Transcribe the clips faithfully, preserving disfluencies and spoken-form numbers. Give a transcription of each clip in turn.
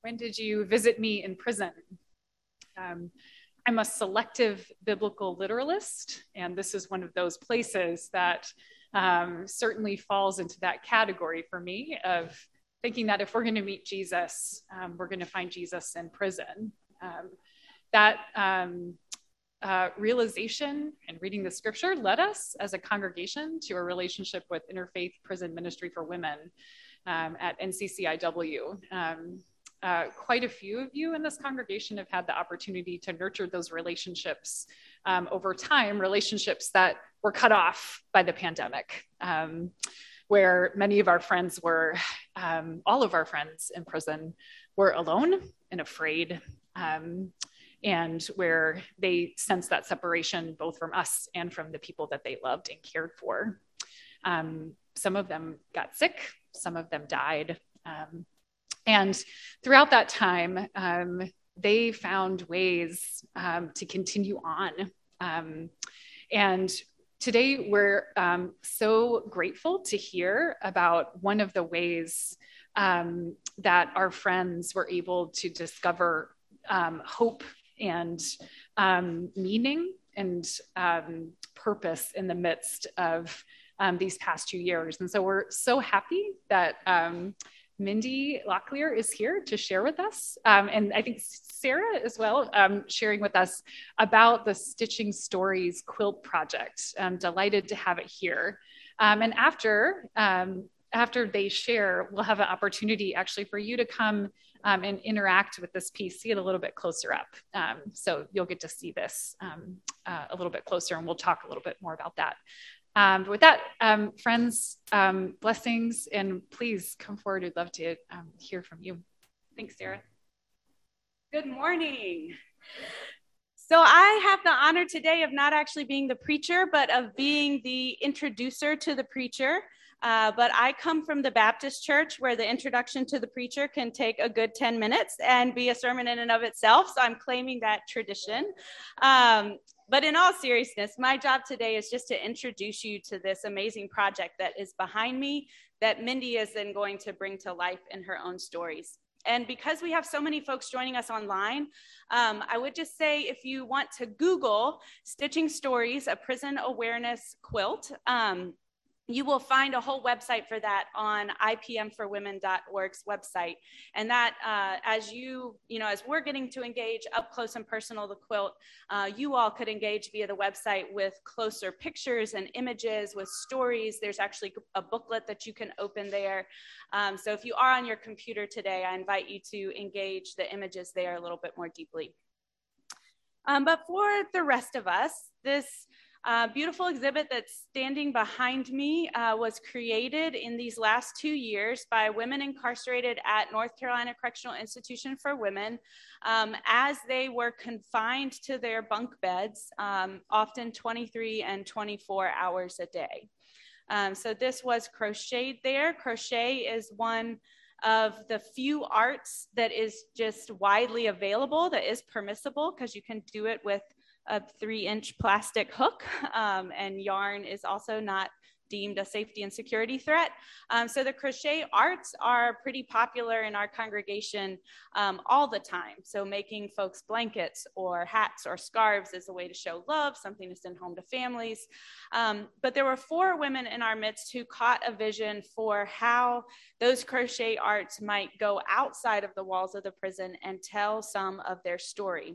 When did you visit me in prison? Um, I'm a selective biblical literalist, and this is one of those places that um, certainly falls into that category for me of thinking that if we're going to meet Jesus, um, we're going to find Jesus in prison. Um, that um, uh, realization and reading the scripture led us as a congregation to a relationship with Interfaith Prison Ministry for Women um, at N C C I W. Um, uh, quite a few of you in this congregation have had the opportunity to nurture those relationships um, over time, relationships that were cut off by the pandemic, um, where many of our friends were, um, all of our friends in prison were alone and afraid, um, and where they sensed that separation both from us and from the people that they loved and cared for. Um, some of them got sick, some of them died. Um, And throughout that time, um, they found ways um, to continue on. Um, and today we're um, so grateful to hear about one of the ways um, that our friends were able to discover um, hope and um, meaning and um, purpose in the midst of um, these past two years. And so we're so happy that um, Mindy Locklear is here to share with us. Um, and I think Sarah as well, um, sharing with us about the Stitching Stories quilt project. I'm delighted to have it here. Um, and after, um, after they share, we'll have an opportunity actually for you to come um, and interact with this piece, see it a little bit closer up. Um, so you'll get to see this um, uh, a little bit closer, and we'll talk a little bit more about that. Um, but with that, um, friends, um, blessings, and please come forward. We'd love to um, hear from you. Thanks, Sarah. Good morning. So I have the honor today of not actually being the preacher, but of being the introducer to the preacher. Uh, but I come from the Baptist church where the introduction to the preacher can take a good ten minutes and be a sermon in and of itself. So I'm claiming that tradition. Um, But in all seriousness, my job today is just to introduce you to this amazing project that is behind me that Mindy is then going to bring to life in her own stories. And because we have so many folks joining us online, um, I would just say if you want to Google Stitching Stories, a prison awareness quilt, um, you will find a whole website for that on I P M for women dot org's website. And that uh, as you, you know, as we're getting to engage up close and personal the quilt, uh, you all could engage via the website with closer pictures and images, with stories. There's actually a booklet that you can open there. Um, so if you are on your computer today, I invite you to engage the images there a little bit more deeply. Um, but for the rest of us, this Uh, beautiful exhibit that's standing behind me uh, was created in these last two years by women incarcerated at North Carolina Correctional Institution for Women um, as they were confined to their bunk beds, um, often twenty-three and twenty-four hours a day. Um, so this was crocheted there. Crochet is one of the few arts that is just widely available, that is permissible, because you can do it with a three inch plastic hook, um, and yarn is also not deemed a safety and security threat. Um, so the crochet arts are pretty popular in our congregation um, all the time. So making folks blankets or hats or scarves is a way to show love, something to send home to families. Um, but there were four women in our midst who caught a vision for how those crochet arts might go outside of the walls of the prison and tell some of their story.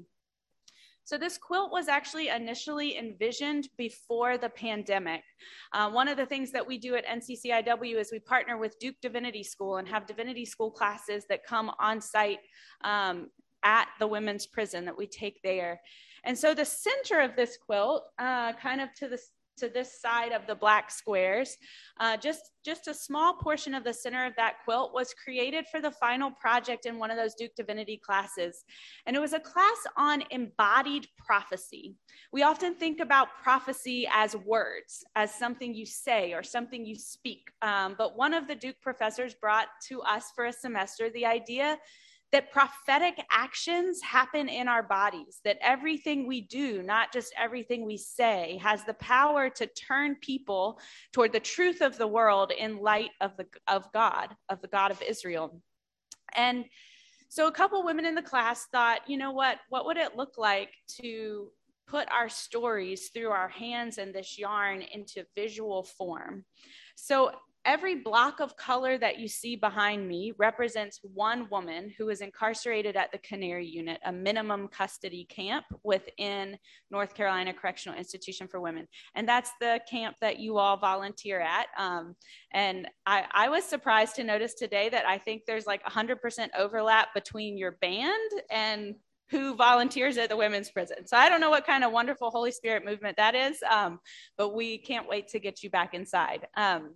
So this quilt was actually initially envisioned before the pandemic. Uh, one of the things that we do at N C C I W is we partner with Duke Divinity School and have divinity school classes that come on site um, at the women's prison that we take there. And so the center of this quilt, uh, kind of to the to this side of the black squares, uh, just, just a small portion of the center of that quilt was created for the final project in one of those Duke Divinity classes. And it was a class on embodied prophecy. We often think about prophecy as words, as something you say or something you speak. Um, but one of the Duke professors brought to us for a semester the idea that prophetic actions happen in our bodies, that everything we do, not just everything we say, has the power to turn people toward the truth of the world in light of the of God, of the God of Israel. And So a couple women in the class thought, you know what, what would it look like to put our stories through our hands and this yarn into visual form? So every block of color that you see behind me represents one woman who is incarcerated at the Canary Unit, a minimum custody camp within North Carolina Correctional Institution for Women. And that's the camp that you all volunteer at. Um, and I, I was surprised to notice today that I think there's like one hundred percent overlap between your band and who volunteers at the women's prison. So I don't know what kind of wonderful Holy Spirit movement that is, um, but we can't wait to get you back inside. Um,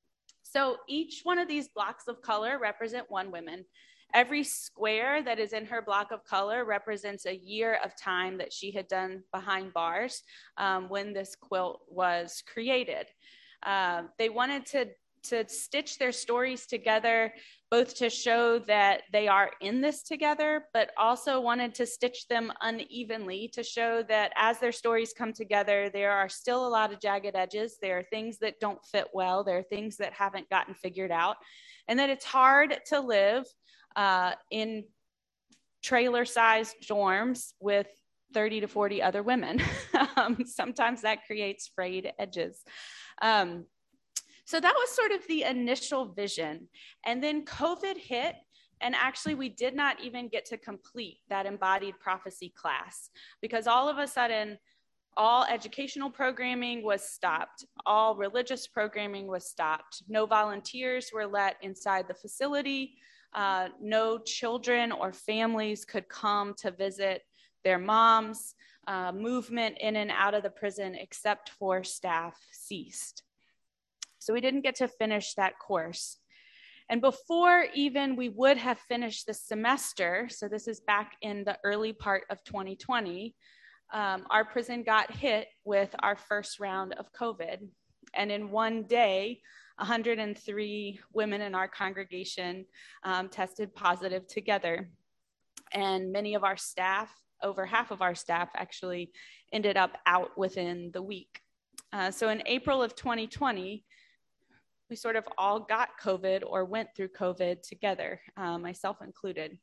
So each one of these blocks of color represent one woman. Every square that is in her block of color represents a year of time that she had done behind bars um, when this quilt was created. Uh, they wanted to, to stitch their stories together, both to show that they are in this together, but also wanted to stitch them unevenly to show that as their stories come together, there are still a lot of jagged edges. There are things that don't fit well. There are things that haven't gotten figured out, and that it's hard to live uh, in trailer-sized dorms with thirty to forty other women. um, sometimes that creates frayed edges. Um, So that was sort of the initial vision. And then COVID hit, and actually we did not even get to complete that embodied prophecy class because all of a sudden, all educational programming was stopped. All religious programming was stopped. No volunteers were let inside the facility. Uh, no children or families could come to visit their moms. Uh, movement in and out of the prison except for staff ceased. So we didn't get to finish that course. And before even we would have finished the semester, so this is back in the early part of twenty twenty, um, our prison got hit with our first round of COVID. And in one day, one hundred three women in our congregation um, tested positive together. And many of our staff, over half of our staff actually ended up out within the week. Uh, so in April of twenty twenty, we sort of all got COVID or went through COVID together, uh, myself included.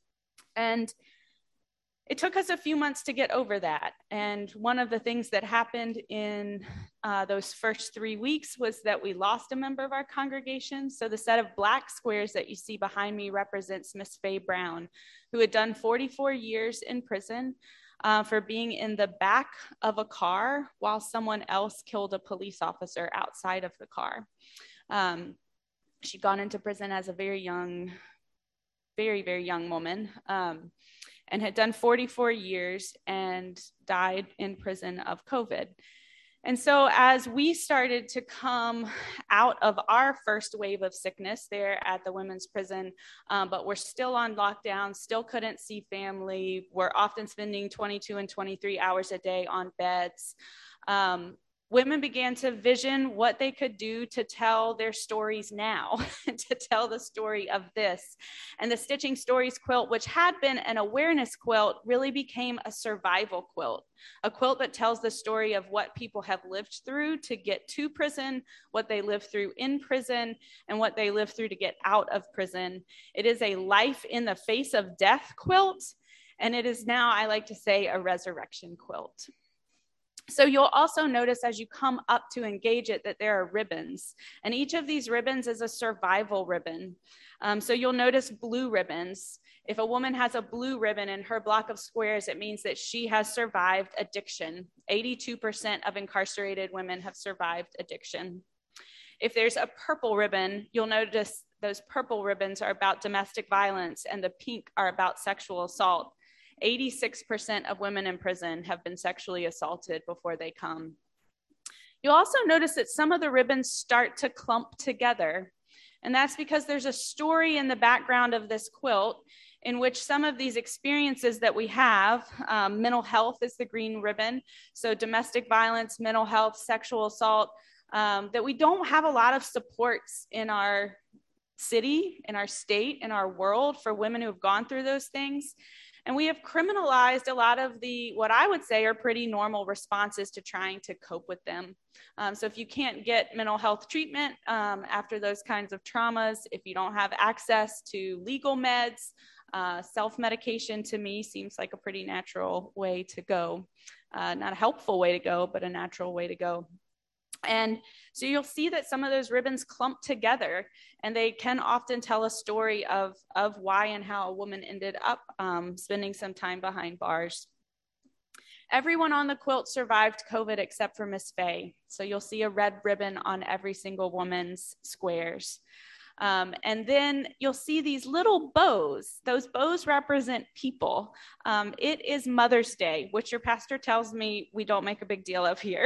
And it took us a few months to get over that. And one of the things that happened in uh, those first three weeks was that we lost a member of our congregation. So the set of black squares that you see behind me represents Miss Faye Brown, who had done forty-four years in prison uh, for being in the back of a car while someone else killed a police officer outside of the car. Um, she'd gone into prison as a very young, very, very young woman um, and had done forty-four years and died in prison of COVID. And so as we started to come out of our first wave of sickness there at the women's prison, um, but we're still on lockdown, still couldn't see family, we're often spending twenty-two and twenty-three hours a day on beds. Um, Women began to vision what they could do to tell their stories now, to tell the story of this. And the Stitching Stories quilt, which had been an awareness quilt, really became a survival quilt, a quilt that tells the story of what people have lived through to get to prison, what they lived through in prison, and what they lived through to get out of prison. It is a life in the face of death quilt, and it is now, I like to say, a resurrection quilt. So you'll also notice as you come up to engage it that there are ribbons, and each of these ribbons is a survival ribbon. Um, so you'll notice blue ribbons. If a woman has a blue ribbon in her block of squares, it means that she has survived addiction. eighty-two percent of incarcerated women have survived addiction. If there's a purple ribbon, you'll notice those purple ribbons are about domestic violence and the pink are about sexual assault. eighty-six percent of women in prison have been sexually assaulted before they come. You'll also notice that some of the ribbons start to clump together. And that's because there's a story in the background of this quilt in which some of these experiences that we have, um, mental health is the green ribbon. So domestic violence, mental health, sexual assault, um, that we don't have a lot of supports in our city, in our state, in our world for women who have gone through those things. And we have criminalized a lot of the, what I would say are pretty normal responses to trying to cope with them. Um, so if you can't get mental health treatment um, after those kinds of traumas, if you don't have access to legal meds, Uh, self-medication to me seems like a pretty natural way to go. Uh, not a helpful way to go, but a natural way to go. And so you'll see that some of those ribbons clump together, and they can often tell a story of, of why and how a woman ended up um, spending some time behind bars. Everyone on the quilt survived COVID except for Miss Faye. So you'll see a red ribbon on every single woman's squares. Um, and then you'll see these little bows. Those bows represent people. Um, it is Mother's Day, which your pastor tells me we don't make a big deal of here.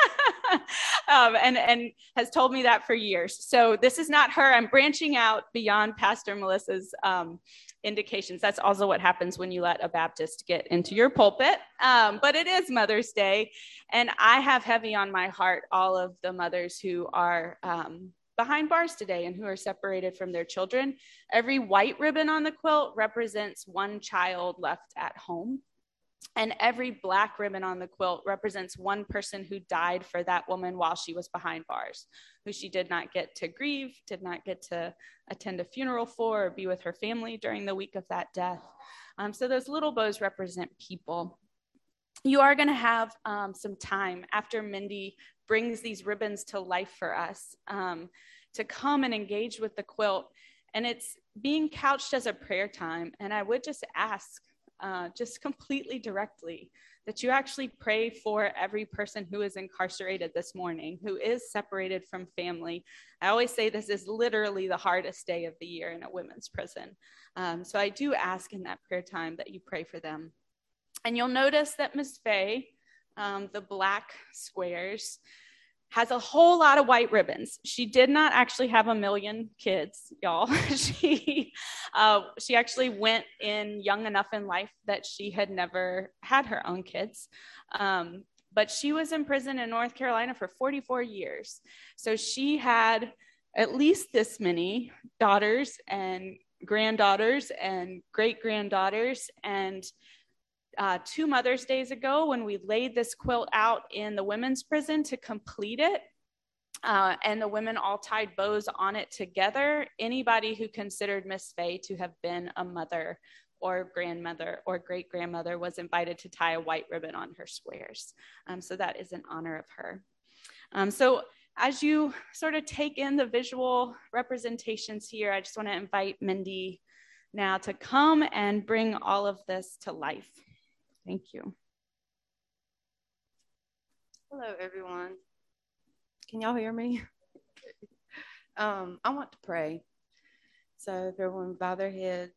um, and, and has told me that for years. So this is not her. I'm branching out beyond Pastor Melissa's um, indications. That's also what happens when you let a Baptist get into your pulpit. Um, but it is Mother's Day. And I have heavy on my heart all of the mothers who are um, behind bars today and who are separated from their children. Every white ribbon on the quilt represents one child left at home. And every black ribbon on the quilt represents one person who died for that woman while she was behind bars, who she did not get to grieve, did not get to attend a funeral for, or be with her family during the week of that death. Um, so those little bows represent people. You are going to have um, some time after Mindy brings these ribbons to life for us um, to come and engage with the quilt. And it's being couched as a prayer time. And I would just ask, uh, just completely directly, that you actually pray for every person who is incarcerated this morning, who is separated from family. I always say this is literally the hardest day of the year in a women's prison. Um, so I do ask in that prayer time that you pray for them. And you'll notice that Miss Faye, um, the black squares, has a whole lot of white ribbons. She did not actually have a million kids, y'all. she, uh, she actually went in young enough in life that she had never had her own kids. Um, but she was in prison in North Carolina for forty-four years. So she had at least this many daughters and granddaughters and great-granddaughters. And Uh, two Mother's Days ago, when we laid this quilt out in the women's prison to complete it, uh, and the women all tied bows on it together, anybody who considered Miss Faye to have been a mother or grandmother or great-grandmother was invited to tie a white ribbon on her squares. Um, so that is in honor of her. Um, so as you sort of take in the visual representations here, I just want to invite Mindy now to come and bring all of this to life. Thank you. Hello, everyone. Can y'all hear me? um, I want to pray. So if everyone bow their heads.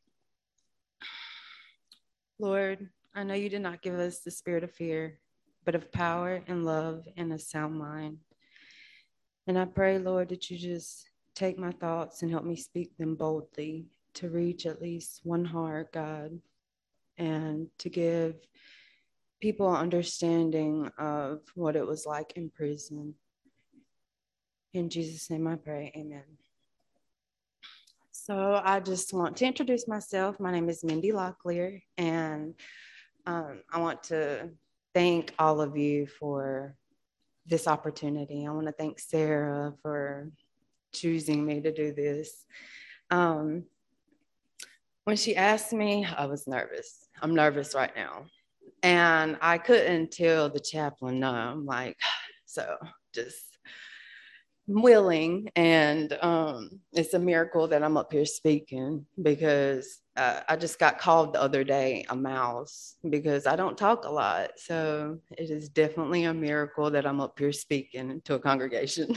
Lord, I know you did not give us the spirit of fear, but of power and love and a sound mind. And I pray, Lord, that you just take my thoughts and help me speak them boldly to reach at least one heart, God, and to give people an understanding of what it was like in prison. In Jesus' name I pray, amen. So I just want to introduce myself. My name is Mindy Locklear, and um, I want to thank all of you for this opportunity. I want to thank Sarah for choosing me to do this. Um, When she asked me, I was nervous. I'm nervous right now. And I couldn't tell the chaplain no. I'm like, so just willing. And um, it's a miracle that I'm up here speaking, because uh, I just got called the other day a mouse because I don't talk a lot. So it is definitely a miracle that I'm up here speaking to a congregation.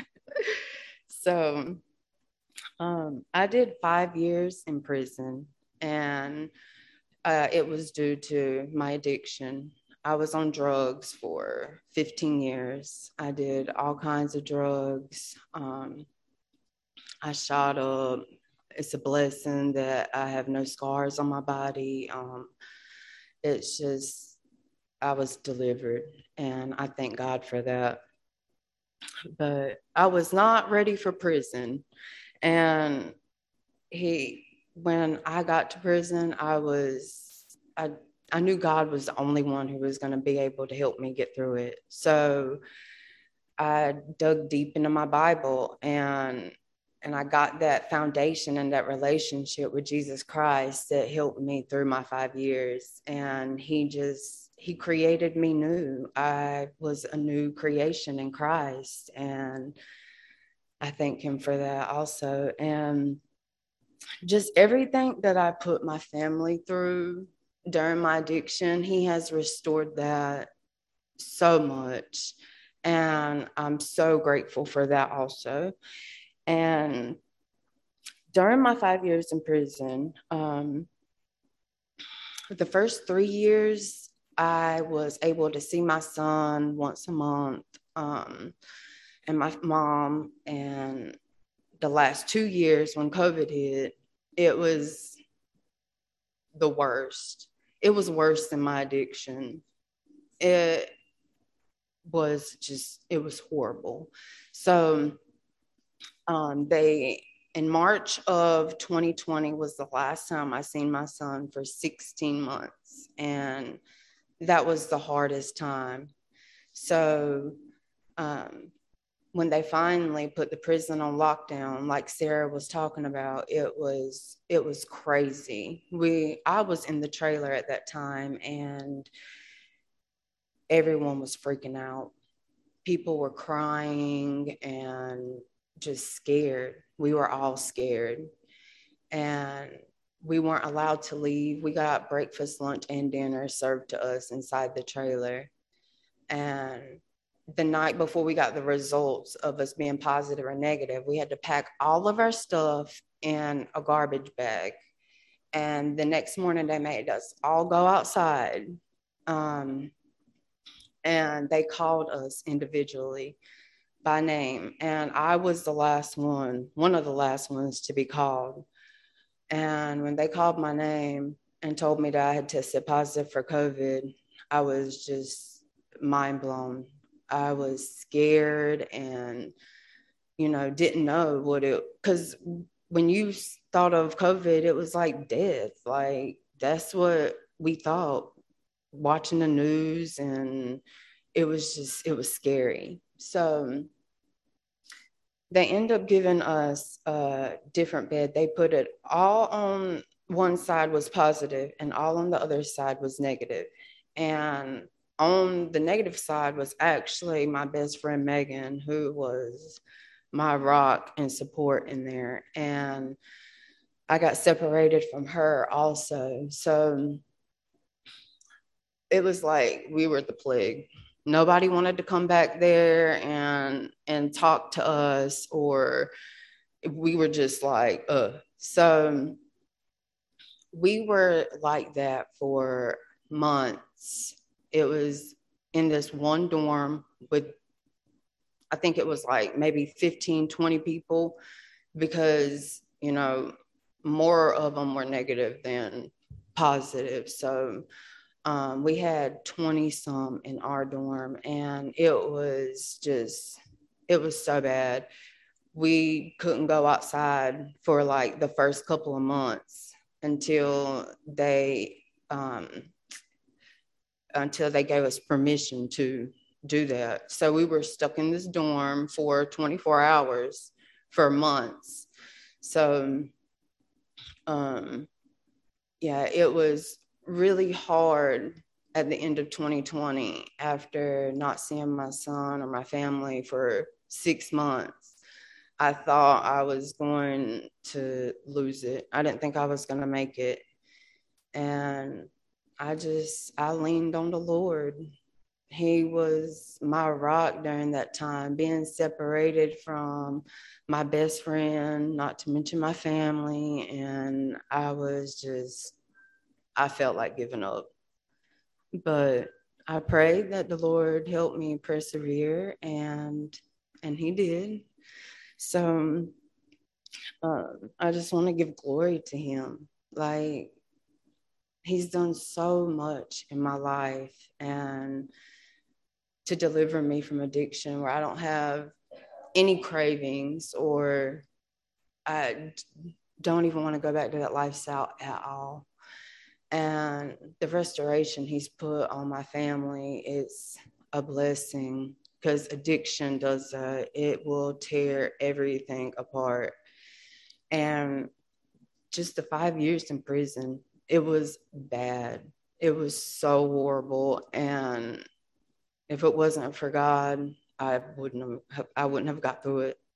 So Um, I did five years in prison, and uh, it was due to my addiction. I was on drugs for fifteen years. I did all kinds of drugs. Um, I shot up. It's a blessing that I have no scars on my body. Um, it's just, I was delivered, and I thank God for that. But I was not ready for prison. And he, when I got to prison, I was, I, I knew God was the only one who was going to be able to help me get through it. So I dug deep into my Bible, and and I got that foundation and that relationship with Jesus Christ that helped me through my five years. And he just, he created me new. I was a new creation in Christ. And I thank him for that also. And just everything that I put my family through during my addiction, he has restored that so much. And I'm so grateful for that also. And during my five years in prison, um, the first three years, I was able to see my son once a month, um, and my mom. And the last two years when COVID hit, it was the worst. It was worse than my addiction. It was just, it was horrible. So um, they, in March of twenty twenty was the last time I seen my son for sixteen months. And that was the hardest time. So um, when they finally put the prison on lockdown, like Sarah was talking about, it was, it was crazy. We, I was in the trailer at that time, and everyone was freaking out. People were crying and just scared. We were all scared. And we weren't allowed to leave. We got breakfast, lunch, and dinner served to us inside the trailer. And the night before we got the results of us being positive or negative, we had to pack all of our stuff in a garbage bag. And the next morning, they made us all go outside. Um, and they called us individually by name. And I was the last one, one of the last ones to be called. And when they called my name and told me that I had tested positive for COVID, I was just mind blown. I was scared and, you know, didn't know what it, because when you thought of COVID, it was like death. Like, that's what we thought, watching the news, and it was just, it was scary. So they end up giving us a different bed. They put it all on one side was positive and all on the other side was negative. And on the negative side was actually my best friend, Megan, who was my rock and support in there. And I got separated from her also. So it was like we were the plague. Nobody wanted to come back there and and talk to us, or we were just like, uh. So we were like that for months. It was in this one dorm with, I think it was like maybe fifteen, twenty people, because, you know, more of them were negative than positive. So Um, we had twenty some in our dorm, and it was just, it was so bad. We couldn't go outside for like the first couple of months until they, um, until they gave us permission to do that. So we were stuck in this dorm for twenty-four hours for months. So, um, yeah, it was really hard at the end of twenty twenty after not seeing my son or my family for six months. I thought I was going to lose it. I didn't think I was going to make it. And I just, I leaned on the Lord. He was my rock during that time, being separated from my best friend, not to mention my family. And I was just, I felt like giving up. But I prayed that the Lord helped me persevere, and and he did. So uh, I just want to give glory to him. Like, he's done so much in my life, and to deliver me from addiction where I don't have any cravings, or I don't even want to go back to that lifestyle at all. And the restoration he's put on my family is a blessing, because addiction does that. It will tear everything apart. And just the five years in prison, it was bad. It was so horrible. And if it wasn't for God, I wouldn't have, I wouldn't have got through it.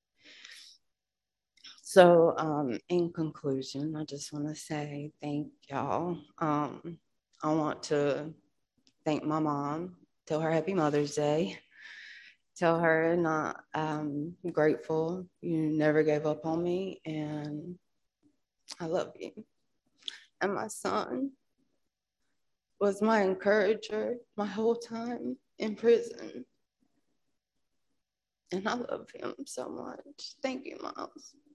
So um, in conclusion, I just want to say thank y'all. Um, I want to thank my mom, tell her happy Mother's Day. Tell her not um, grateful. You never gave up on me, and I love you. And my son was my encourager my whole time in prison. And I love him so much. Thank you, Miles.